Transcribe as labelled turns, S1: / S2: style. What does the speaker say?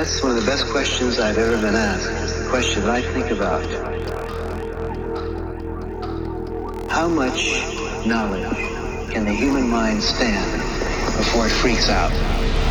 S1: That's one of the best questions I've ever been asked. It's the question that I think about. How much knowledge can the human mind stand before it freaks out?